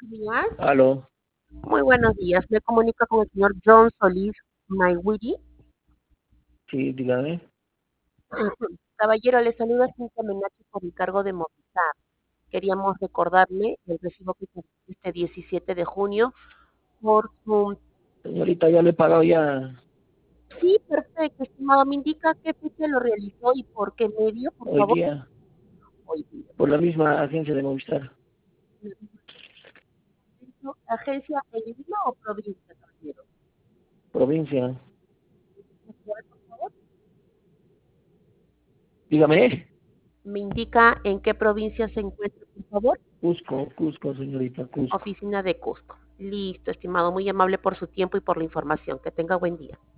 días. Aló, Muy buenos días. Me comunica con el señor John Solís Mayweather. sí, dígame. Caballero, le saluda Cintia Menache por el cargo de Movistar. Queríamos recordarle el recibo que se este 17 de junio por su... Señorita, ya le he pagado ya Sí, perfecto, estimado. Me indica qué fecha lo realizó y por qué medio, por hoy favor. día Hoy día. por la misma agencia de Movistar. ¿Agencia en Lima o provincia, caballero? Provincia. Por favor. Dígame. Me indica en qué provincia se encuentra, por favor. Cusco, Cusco, señorita, Cusco. Oficina de Cusco. Listo, estimado. Muy amable por su tiempo y por la información. Que tenga buen día.